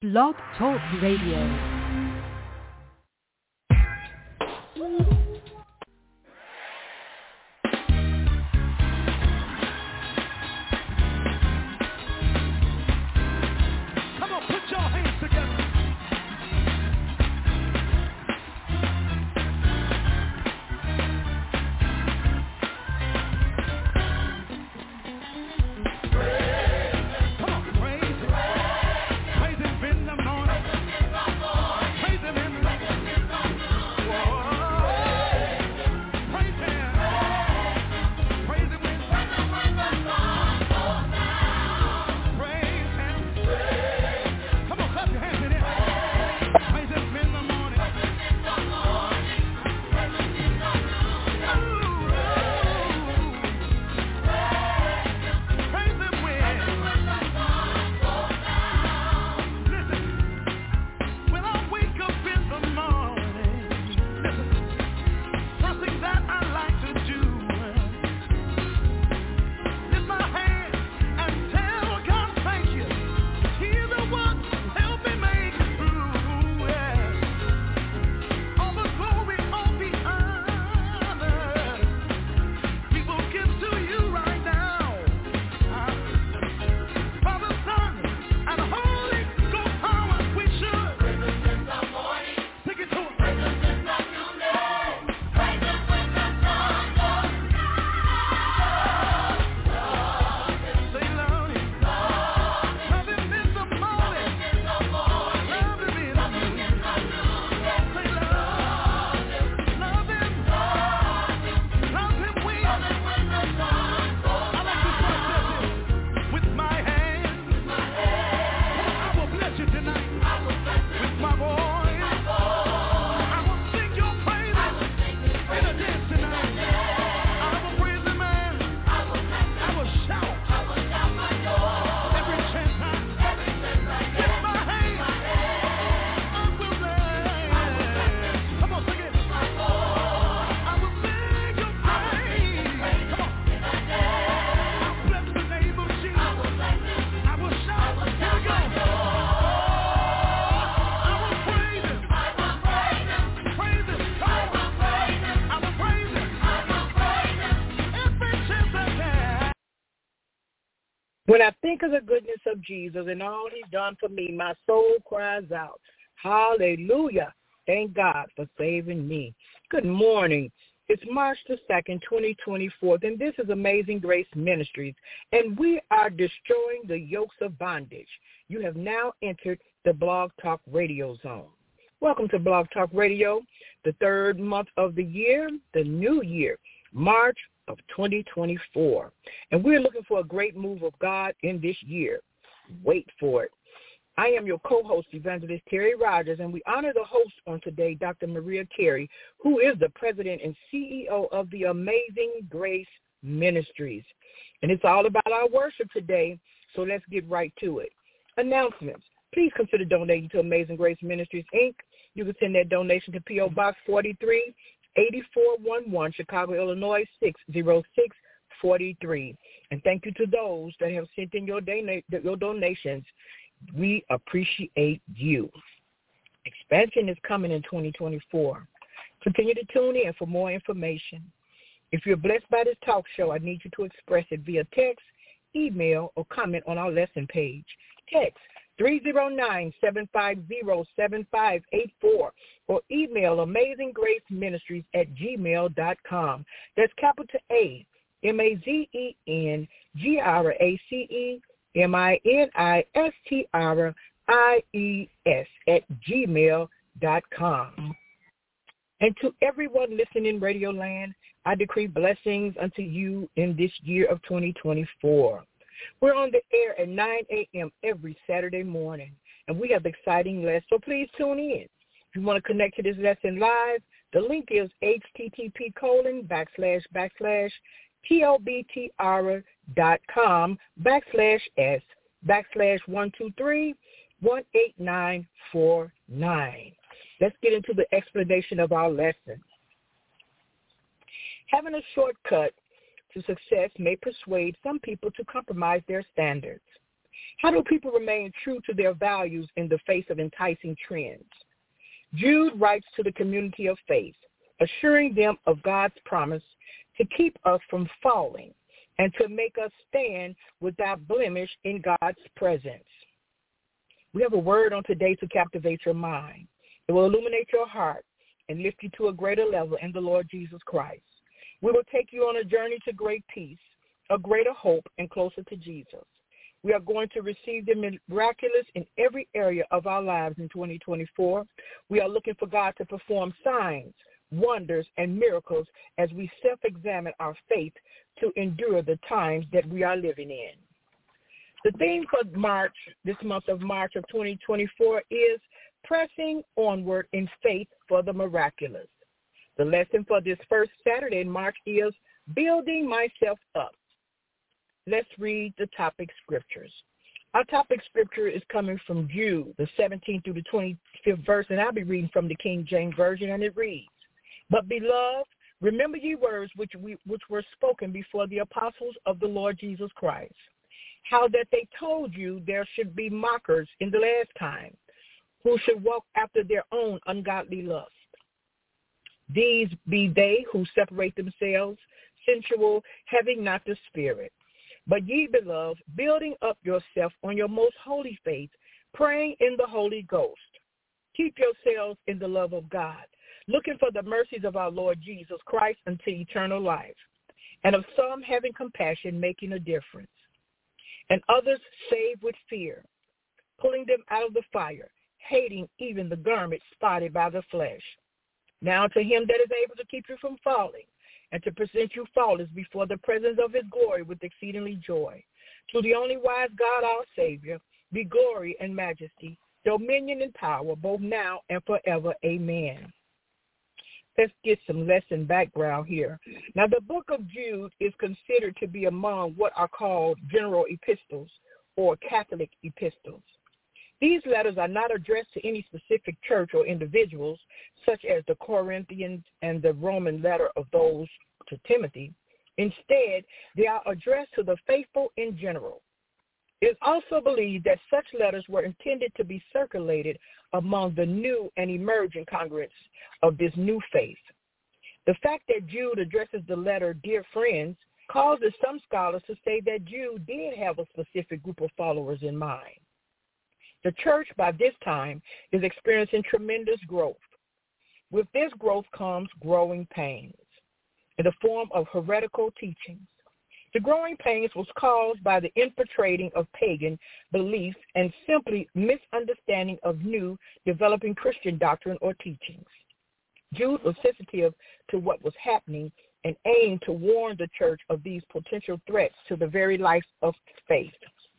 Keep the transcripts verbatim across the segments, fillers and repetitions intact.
Blog Talk Radio. When I think of the goodness of Jesus and all he's done for me, my soul cries out, hallelujah. Thank God for saving me. Good morning. It's March the second, twenty twenty-four, and this is Amazing Grace Ministries, and we are destroying the yokes of bondage. You have now entered the Blog Talk Radio Zone. Welcome to Blog Talk Radio, the third month of the year, the new year, March of twenty twenty-four. And we're looking for a great move of God in this year. Wait for it. I am your co-host, Evangelist Terry Rogers, and we honor the host on today, Doctor Maria Carey, who is the president and C E O of the Amazing Grace Ministries. And it's all about our worship today, so let's get right to it. Announcements. Please consider donating to Amazing Grace Ministries, Incorporated. You can send that donation to P O. Box forty-three, eighty-four eleven, Chicago, Illinois, six zero six four three. And thank you to those that have sent in your, dona- your donations. We appreciate you. Expansion is coming in twenty twenty-four. Continue to tune in for more information. If you're blessed by this talk show, I need you to express it via text, email, or comment on our lesson page. Text three zero nine, seven five zero, seven five eight four or email amazinggraceministries at gmail dot com. That's capital A, M A Z E N G R A C E M I N I S T R I E S at gmail dot com. And to everyone listening in Radio Land, I decree blessings unto you in this year of twenty twenty-four. We're on the air at nine a.m. every Saturday morning, and we have exciting lessons, so please tune in. If you want to connect to this lesson live, the link is http colon backslash backslash tlbtr dot com backslash s backslash one two three one eight nine four nine. Let's get into the explanation of our lesson. Having a shortcut to success may persuade some people to compromise their standards. How do people remain true to their values in the face of enticing trends? Jude writes to the community of faith, assuring them of God's promise to keep us from falling and to make us stand without blemish in God's presence. We have a word on today to captivate your mind. It will illuminate your heart and lift you to a greater level in the Lord Jesus Christ. We will take you on a journey to great peace, a greater hope, and closer to Jesus. We are going to receive the miraculous in every area of our lives in twenty twenty-four. We are looking for God to perform signs, wonders, and miracles as we self-examine our faith to endure the times that we are living in. The theme for March, this month of March of twenty twenty-four, is pressing onward in faith for the miraculous. The lesson for this first Saturday in March is building myself up. Let's read the topic scriptures. Our topic scripture is coming from Jude, the seventeenth through the twenty-fifth verse, and I'll be reading from the King James Version, and it reads, "But beloved, remember ye words which we which were spoken before the apostles of the Lord Jesus Christ, how that they told you there should be mockers in the last time, who should walk after their own ungodly lust. These be they who separate themselves, sensual, having not the Spirit. But ye, beloved, building up yourself on your most holy faith, praying in the Holy Ghost. Keep yourselves in the love of God, looking for the mercies of our Lord Jesus Christ unto eternal life, and of some having compassion, making a difference, and others save with fear, pulling them out of the fire, hating even the garment spotted by the flesh. Now to him that is able to keep you from falling, and to present you faultless before the presence of his glory with exceedingly joy. To the only wise God our Savior, be glory and majesty, dominion and power, both now and forever. Amen." Let's get some lesson background here. Now, the book of Jude is considered to be among what are called general epistles or Catholic epistles. These letters are not addressed to any specific church or individuals, such as the Corinthians and the Roman letter of those to Timothy. Instead, they are addressed to the faithful in general. It is also believed that such letters were intended to be circulated among the new and emerging congregants of this new faith. The fact that Jude addresses the letter, "Dear friends," causes some scholars to say that Jude did have a specific group of followers in mind. The church by this time is experiencing tremendous growth. With this growth comes growing pains in the form of heretical teachings. The growing pains was caused by the infiltrating of pagan beliefs and simply misunderstanding of new developing Christian doctrine or teachings. Jude was sensitive to what was happening and aimed to warn the church of these potential threats to the very life of faith.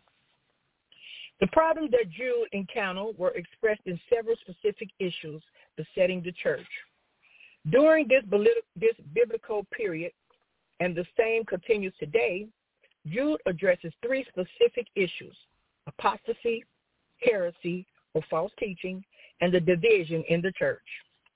The problems that Jude encountered were expressed in several specific issues besetting the church. During this, this biblical period, and the same continues today, Jude addresses three specific issues: apostasy, heresy, or false teaching, and the division in the church.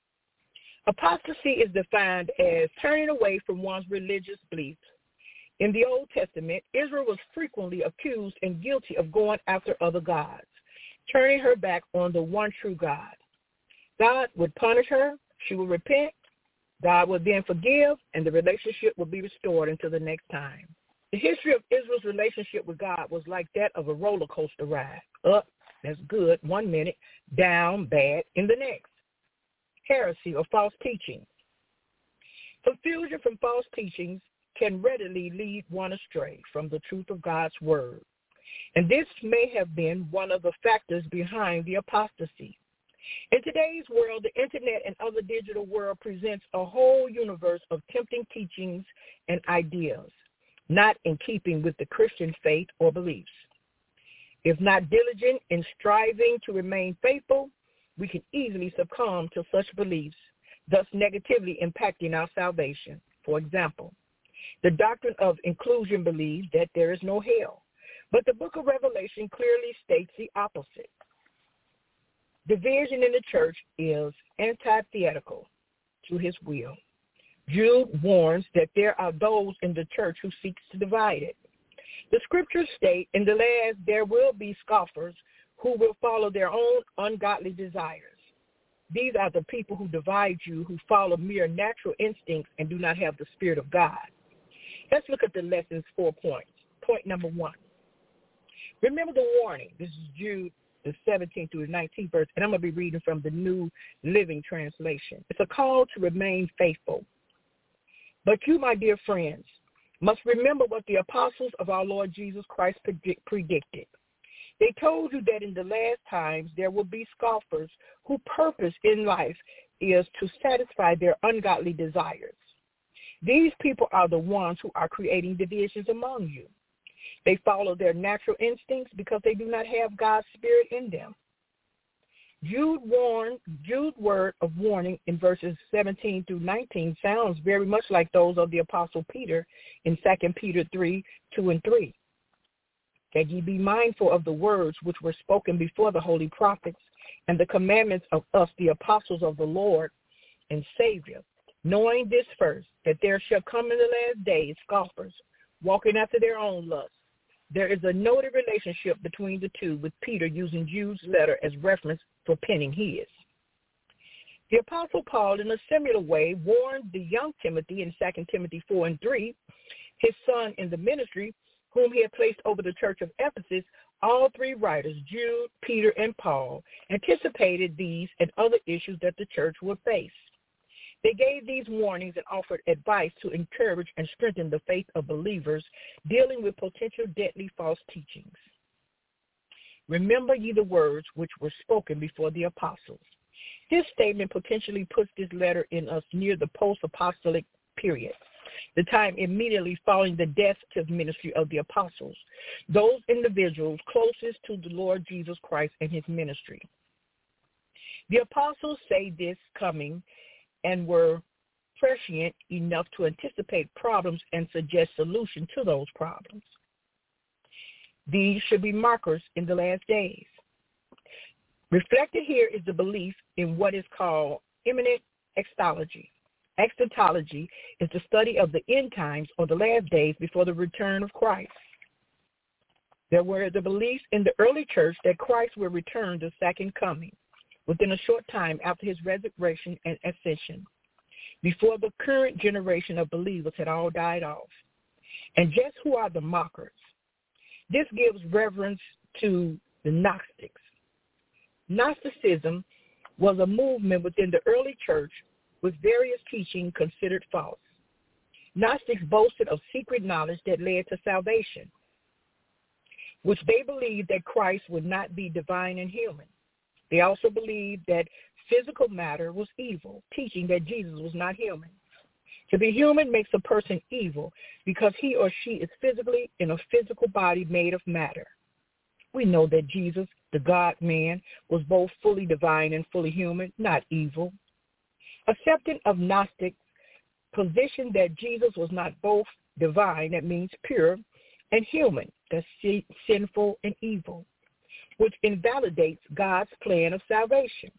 Apostasy is defined as turning away from one's religious beliefs. In the Old Testament, Israel was frequently accused and guilty of going after other gods, turning her back on the one true God. God would punish her, she would repent, God would then forgive, and the relationship would be restored until the next time. The history of Israel's relationship with God was like that of a roller coaster ride. Up, that's good, one minute, down, bad, in the next. Heresy or false teaching. Confusion from false teachings can readily lead one astray from the truth of God's word. And this may have been one of the factors behind the apostasy. In today's world, the internet and other digital world presents a whole universe of tempting teachings and ideas, not in keeping with the Christian faith or beliefs. If not diligent in striving to remain faithful, we can easily succumb to such beliefs, thus negatively impacting our salvation. For example, the doctrine of inclusion believes that there is no hell, but the book of Revelation clearly states the opposite. Division in the church is antithetical to his will. Jude warns that there are those in the church who seek to divide it. The scriptures state, in the last there will be scoffers who will follow their own ungodly desires. These are the people who divide you, who follow mere natural instincts and do not have the Spirit of God. Let's look at the lesson's four points. Point number one. Remember the warning. This is Jude, the seventeenth through the nineteenth verse, and I'm going to be reading from the New Living Translation. It's a call to remain faithful. But you, my dear friends, must remember what the apostles of our Lord Jesus Christ predict, predicted. They told you that in the last times there will be scoffers whose purpose in life is to satisfy their ungodly desires. These people are the ones who are creating divisions among you. They follow their natural instincts because they do not have God's Spirit in them. Jude warned, Jude's word of warning in verses seventeen through nineteen sounds very much like those of the Apostle Peter in Second Peter three, two and three. That ye be mindful of the words which were spoken before the holy prophets and the commandments of us, the apostles of the Lord and Savior, knowing this first, that there shall come in the last days scoffers, walking after their own lusts. There is a noted relationship between the two, with Peter using Jude's letter as reference for penning his. The Apostle Paul, in a similar way, warned the young Timothy in Second Timothy four and three, his son in the ministry, whom he had placed over the church of Ephesus. All three writers, Jude, Peter, and Paul, anticipated these and other issues that the church would face. They gave these warnings and offered advice to encourage and strengthen the faith of believers dealing with potential deadly false teachings. Remember ye the words which were spoken before the apostles. This statement potentially puts this letter in us near the post-apostolic period, the time immediately following the death to the ministry of the apostles, those individuals closest to the Lord Jesus Christ and his ministry. The apostles say this coming and were prescient enough to anticipate problems and suggest solutions to those problems. These should be markers in the last days. Reflected here is the belief in what is called imminent eschatology. Eschatology is the study of the end times or the last days before the return of Christ. There were the beliefs in the early church that Christ will return the second coming within a short time after his resurrection and ascension, before the current generation of believers had all died off. And just who are the mockers? This gives reference to the Gnostics. Gnosticism was a movement within the early church with various teaching considered false. Gnostics boasted of secret knowledge that led to salvation, which they believed that Christ would not be divine and human. They also believed that physical matter was evil, teaching that Jesus was not human. To be human makes a person evil because he or she is physically in a physical body made of matter. We know that Jesus, the God-man, was both fully divine and fully human, not evil. Accepting of Gnostic position that Jesus was not both divine, that means pure, and human, that's sinful and evil, which invalidates God's plan of salvation.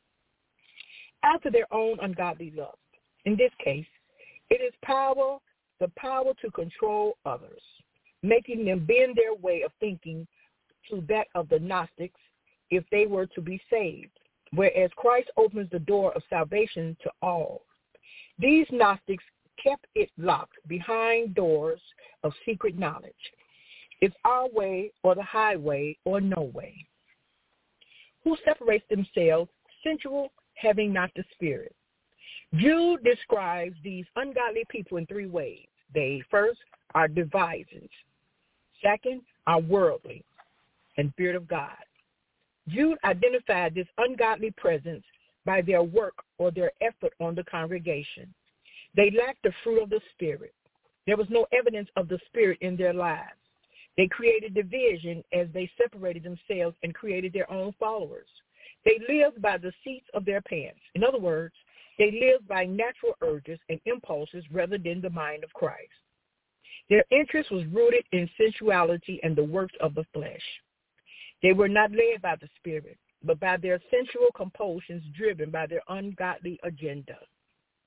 After their own ungodly lust. In this case, it is power, the power to control others, making them bend their way of thinking to that of the Gnostics if they were to be saved, whereas Christ opens the door of salvation to all. These Gnostics kept it locked behind doors of secret knowledge. It's our way or the highway or no way. Who separates themselves, sensual, having not the Spirit. Jude describes these ungodly people in three ways. They, first, are devisers. Second, are worldly. And Spirit of God. Jude identified this ungodly presence by their work or their effort on the congregation. They lacked the fruit of the Spirit. There was no evidence of the Spirit in their lives. They created division as they separated themselves and created their own followers. They lived by the seats of their pants. In other words, they lived by natural urges and impulses rather than the mind of Christ. Their interest was rooted in sensuality and the works of the flesh. They were not led by the Spirit, but by their sensual compulsions driven by their ungodly agenda.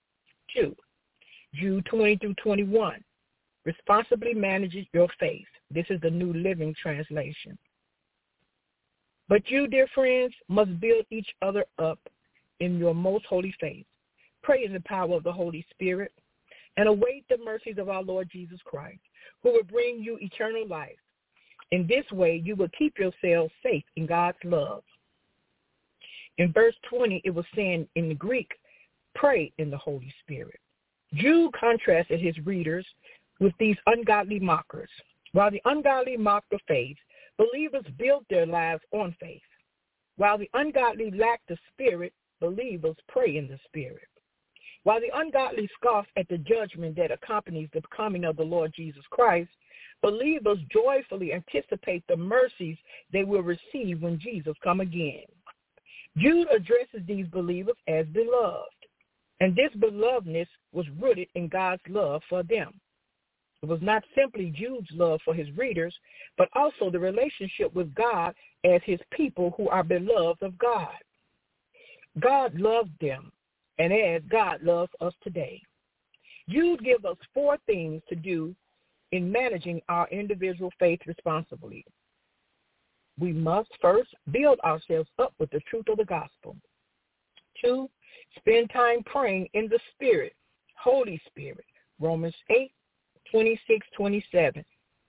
Two, Jude twenty through twenty-one. Responsibly manage your faith. This is the New Living Translation. But you, dear friends, must build each other up in your most holy faith. Pray in the power of the Holy Spirit and await the mercies of our Lord Jesus Christ, who will bring you eternal life. In this way, you will keep yourselves safe in God's love. In verse twenty, it was saying in the Greek, pray in the Holy Spirit. Jude contrasted his readers with these ungodly mockers. While the ungodly mocked the faith, believers built their lives on faith. While the ungodly lack the Spirit, believers pray in the Spirit. While the ungodly scoff at the judgment that accompanies the coming of the Lord Jesus Christ, believers joyfully anticipate the mercies they will receive when Jesus comes again. Jude addresses these believers as beloved, and this belovedness was rooted in God's love for them. It was not simply Jude's love for his readers, but also the relationship with God as his people who are beloved of God. God loved them, and as God loves us today. Jude gives us four things to do in managing our individual faith responsibly. We must first build ourselves up with the truth of the gospel. Two, spend time praying in the Spirit, Holy Spirit, Romans eight, twenty-six, twenty-seven.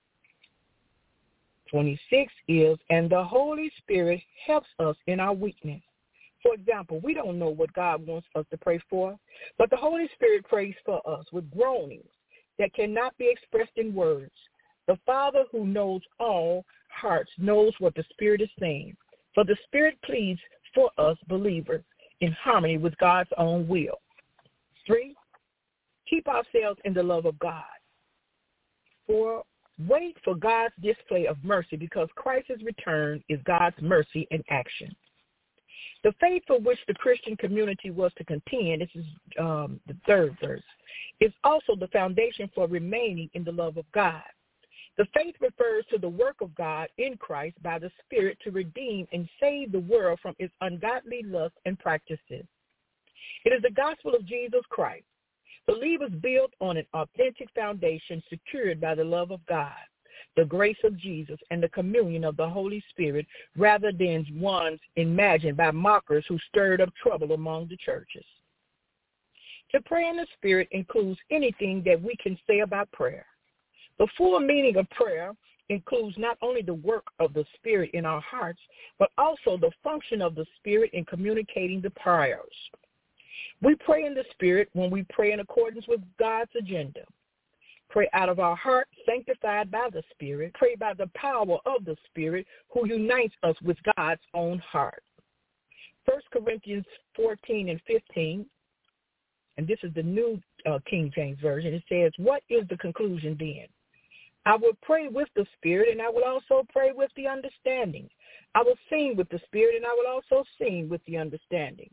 twenty-six is, and the Holy Spirit helps us in our weakness. For example, we don't know what God wants us to pray for, but the Holy Spirit prays for us with groanings that cannot be expressed in words. The Father who knows all hearts knows what the Spirit is saying, for the Spirit pleads for us believers in harmony with God's own will. Three, keep ourselves in the love of God. Four, wait for God's display of mercy, because Christ's return is God's mercy in action. The faith for which the Christian community was to contend, this is um, the third verse, is also the foundation for remaining in the love of God. The faith refers to the work of God in Christ by the Spirit to redeem and save the world from its ungodly lusts and practices. It is the gospel of Jesus Christ. Believers build on an authentic foundation secured by the love of God, the grace of Jesus, and the communion of the Holy Spirit, rather than ones imagined by mockers who stirred up trouble among the churches. To pray in the Spirit includes anything that we can say about prayer. The full meaning of prayer includes not only the work of the Spirit in our hearts, but also the function of the Spirit in communicating the prayers. We pray in the Spirit when we pray in accordance with God's agenda. Pray out of our heart, sanctified by the Spirit. Pray by the power of the Spirit who unites us with God's own heart. First Corinthians fourteen and fifteen, and this is the New uh, King James Version. It says, what is the conclusion then? I will pray with the Spirit, and I will also pray with the understanding. I will sing with the Spirit, and I will also sing with the understanding.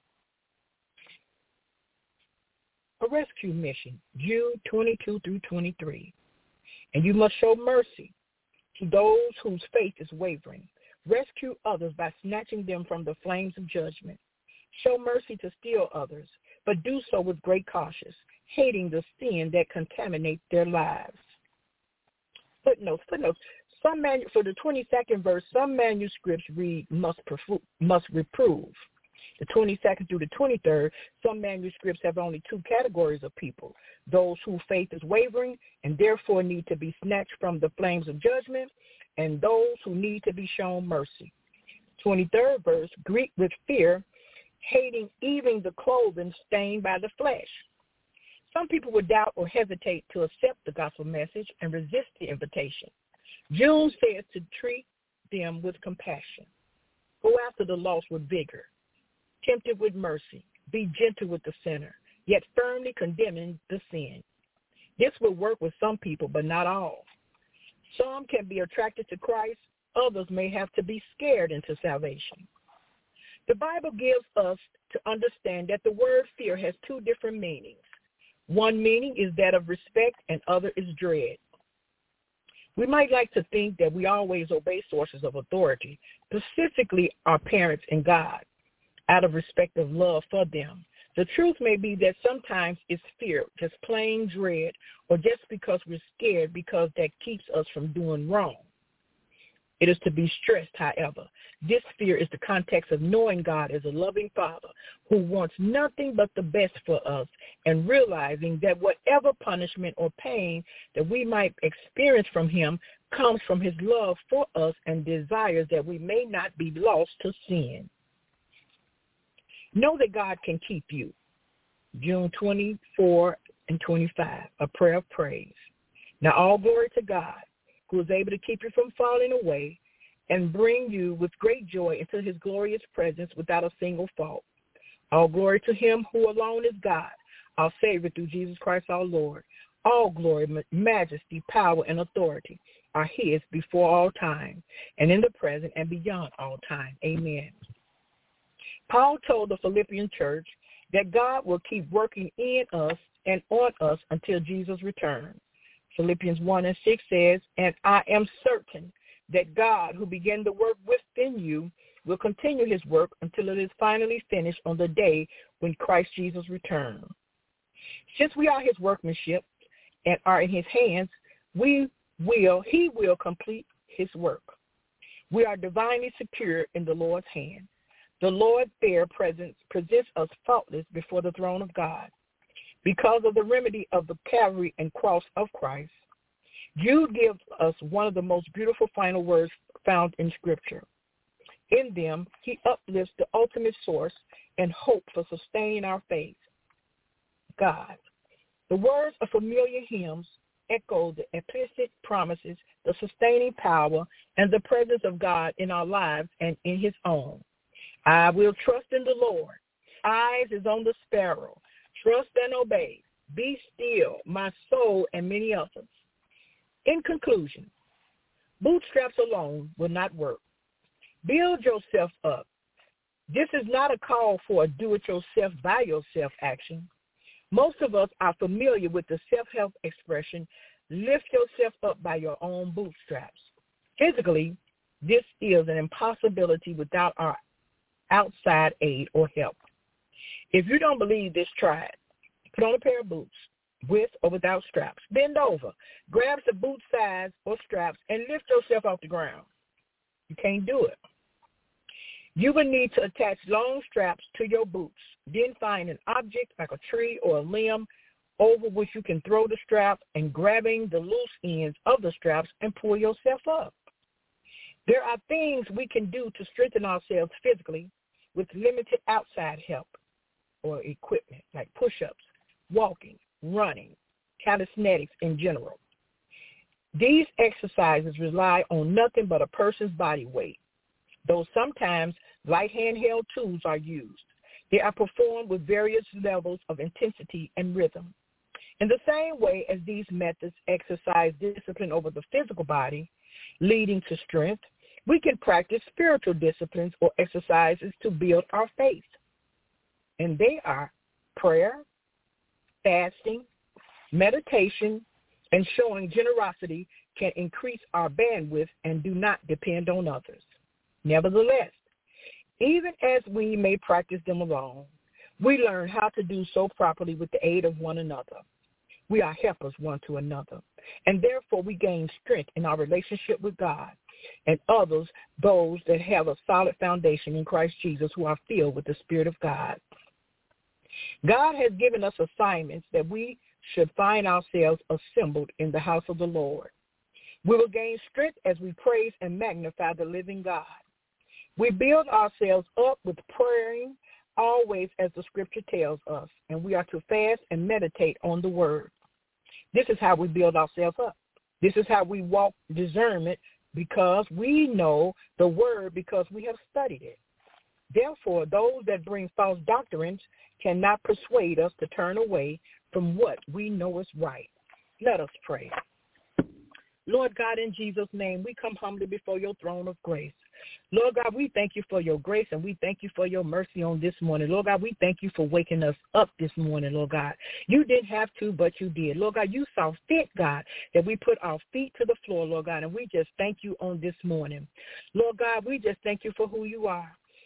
A rescue mission, Jude twenty-two through twenty-three. And you must show mercy to those whose faith is wavering. Rescue others by snatching them from the flames of judgment. Show mercy to still others, but do so with great caution, hating the sin that contaminates their lives. Footnotes, footnotes. Some manu- for the twenty-second verse, some manuscripts read must, perfu- must reprove. The twenty-second through the twenty-third, some manuscripts have only two categories of people, those whose faith is wavering and therefore need to be snatched from the flames of judgment, and those who need to be shown mercy. twenty-third verse, Greek with fear, hating even the clothing stained by the flesh. Some people would doubt or hesitate to accept the gospel message and resist the invitation. Jude says to treat them with compassion. Go after the lost with vigor. Tempted with mercy. Be gentle with the sinner, yet firmly condemning the sin. This will work with some people, but not all. Some can be attracted to Christ. Others may have to be scared into salvation. The Bible gives us to understand that the word fear has two different meanings. One meaning is that of respect, and other is dread. We might like to think that we always obey sources of authority, specifically our parents and God, out of respect of love for them. The truth may be that sometimes it's fear, just plain dread, or just because we're scared because that keeps us from doing wrong. It is to be stressed, however. This fear is the context of knowing God as a loving Father who wants nothing but the best for us, and realizing that whatever punishment or pain that we might experience from him comes from his love for us and desires that we may not be lost to sin. Know that God can keep you. June twenty-fourth and twenty-fifth, a prayer of praise. Now all glory to God, who is able to keep you from falling away and bring you with great joy into his glorious presence without a single fault. All glory to him who alone is God, our Savior through Jesus Christ our Lord. All glory, majesty, power, and authority are his before all time, and in the present and beyond all time. Amen. Paul told the Philippian church that God will keep working in us and on us until Jesus returns. Philippians one and six says, and I am certain that God, who began the work within you, will continue his work until it is finally finished on the day when Christ Jesus returns. Since we are his workmanship and are in his hands, we will, he will complete his work. We are divinely secure in the Lord's hand. The Lord's fair presence presents us faultless before the throne of God. Because of the remedy of the Calvary and cross of Christ, Jude gives us one of the most beautiful final words found in Scripture. In them, he uplifts the ultimate source and hope for sustaining our faith, God. The words of familiar hymns echo the implicit promises, the sustaining power, and the presence of God in our lives and in his own. I will trust in the Lord. Eyes is on the sparrow. Trust and obey. Be still, my soul, and many others. In conclusion, bootstraps alone will not work. Build yourself up. This is not a call for a do-it-yourself, by-yourself action. Most of us are familiar with the self-help expression, lift yourself up by your own bootstraps. Physically, this is an impossibility without our outside aid or help. If you don't believe this, try it. Put on a pair of boots, with or without straps. Bend over, grab some boot sides or straps, and lift yourself off the ground. You can't do it. You will need to attach long straps to your boots. Then find an object like a tree or a limb over which you can throw the strap, and grabbing the loose ends of the straps and pull yourself up. There are things we can do to strengthen ourselves physically with limited outside help or equipment, like push-ups, walking, running, calisthenics in general. These exercises rely on nothing but a person's body weight, though sometimes light handheld tools are used. They are performed with various levels of intensity and rhythm. In the same way as these methods exercise discipline over the physical body, leading to strength, we can practice spiritual disciplines or exercises to build our faith. And they are prayer, fasting, meditation, and showing generosity can increase our bandwidth and do not depend on others. Nevertheless, even as we may practice them alone, we learn how to do so properly with the aid of one another. We are helpers one to another, and therefore we gain strength in our relationship with God and others, those that have a solid foundation in Christ Jesus, who are filled with the Spirit of God. God has given us assignments that we should find ourselves assembled in the house of the Lord. We will gain strength as we praise and magnify the living God. We build ourselves up with praying always as the Scripture tells us, and we are to fast and meditate on the Word. This is how we build ourselves up. This is how we walk discernment, because we know the Word, because we have studied it. Therefore, those that bring false doctrines cannot persuade us to turn away from what we know is right. Let us pray. Lord God, in Jesus' name, we come humbly before your throne of grace. Lord God, we thank you for your grace, and we thank you for your mercy on this morning. Lord God, we thank you for waking us up this morning, Lord God. You didn't have to, but you did. Lord God, you saw fit, God, that we put our feet to the floor, Lord God, and we just thank you on this morning. Lord God, we just thank you for who you are.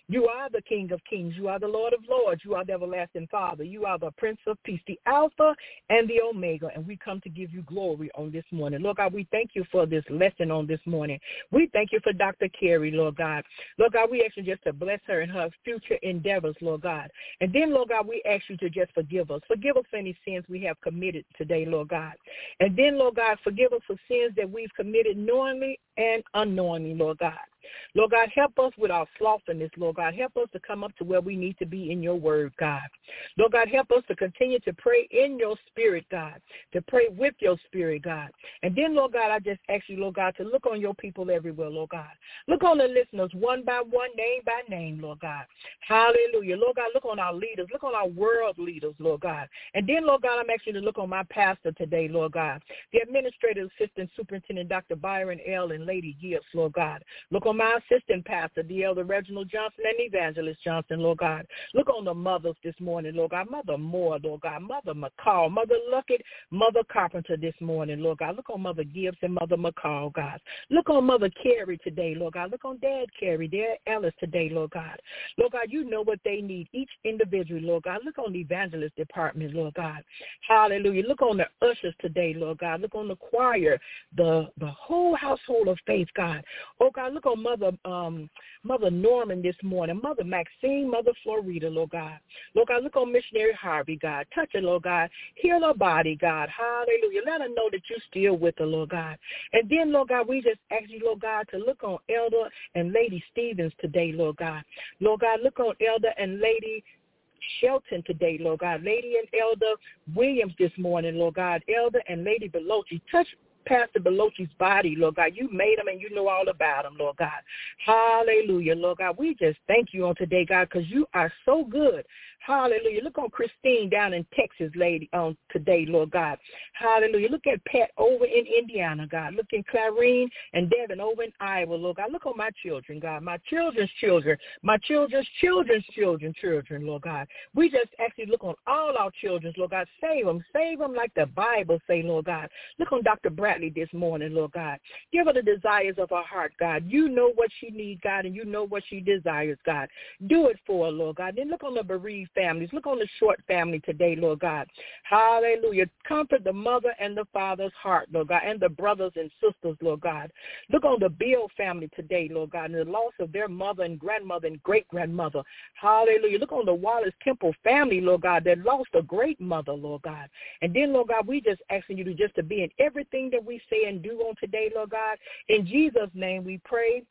You are the King of Kings. You are the Lord of Lords. You are the everlasting Father. You are the Prince of Peace, the Alpha and the Omega. And we come to give you glory on this morning. Lord God, we thank you for this lesson on this morning. We thank you for Doctor Carrie, Lord God. Lord God, we ask you just to bless her in her future endeavors, Lord God. And then, Lord God, we ask you to just forgive us. Forgive us for any sins we have committed today, Lord God. And then, Lord God, forgive us for sins that we've committed knowingly and unknowingly, Lord God. Lord God, help us with our slothfulness, Lord God. Help us to come up to where we need to be in your word, God. Lord God, help us to continue to pray in your spirit, God, to pray with your spirit, God. And then, Lord God, I just ask you, Lord God, to look on your people everywhere, Lord God. Look on the listeners one by one, name by name, Lord God. Hallelujah. Lord God, look on our leaders. Look on our world leaders, Lord God. And then, Lord God, I'm asking you to look on my pastor today, Lord God. The administrative assistant superintendent, Doctor Byron L. and Lady Gibbs, Lord God. Look on my assistant pastor, the Elder Reginald Johnson and Evangelist Johnson, Lord God. Look on the mothers this morning, Lord God. Mother Moore, Lord God. Mother McCall, Mother Luckett, Mother Carpenter this morning, Lord God. Look on Mother Gibbs and Mother McCall, God. Look on Mother Carey today, Lord God. Look on Dad Carey, Dad Ellis today, Lord God. Lord God, you know what they need, each individual, Lord God. Look on the evangelist department, Lord God. Hallelujah. Look on the ushers today, Lord God. Look on the choir, the, the whole household of faith, God. Oh, God, look on Mother um, Mother Norman this morning, Mother Maxine, Mother Florida, Lord God. Lord God, look on Missionary Harvey, God. Touch her, Lord God. Heal her body, God. Hallelujah. Let her know that you're still with her, Lord God. And then, Lord God, we just ask you, Lord God, to look on Elder and Lady Stevens today, Lord God. Lord God, look on Elder and Lady Shelton today, Lord God. Lady and Elder Williams this morning, Lord God. Elder and Lady Belochi. Touch Pastor Belochi's body, Lord God. You made him and you know all about him, Lord God. Hallelujah, Lord God. We just thank you on today, God, because you are so good. Hallelujah. Look on Christine down in Texas, lady, on today, Lord God. Hallelujah. Look at Pat over in Indiana, God. Look at Clarine and Devin over in Iowa, Lord God. Look on my children, God. My children's children. My children's children's children, children, Lord God. We just actually look on all our children, Lord God. Save them. Save them like the Bible say, Lord God. Look on Doctor Bradley this morning, Lord God. Give her the desires of her heart, God. You know what she needs, God, and you know what she desires, God. Do it for her, Lord God. Then look on the bereaved families. Look on the short family today, Lord God. Hallelujah. Comfort the mother and the father's heart, Lord God, and the brothers and sisters, Lord God. Look on the Bill family today, Lord God, and the loss of their mother and grandmother and great-grandmother. Hallelujah. Look on the Wallace Temple family, Lord God, that lost a great mother, Lord God. And then, Lord God, we just asking you to just to be in everything that we say and do on today, Lord God. In Jesus' name we pray.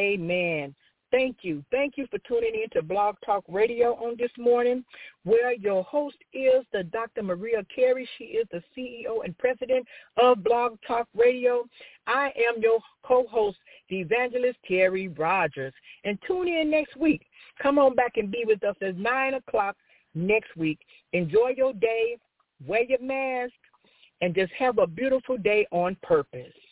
Amen. Thank you. Thank you for tuning in to Blog Talk Radio on this morning, where your host is the Doctor Maria Carey. She is the C E O and president of Blog Talk Radio. I am your co-host, the evangelist Terry Rogers. And tune in next week. Come on back and be with us at nine o'clock next week. Enjoy your day. Wear your mask. And just have a beautiful day on purpose.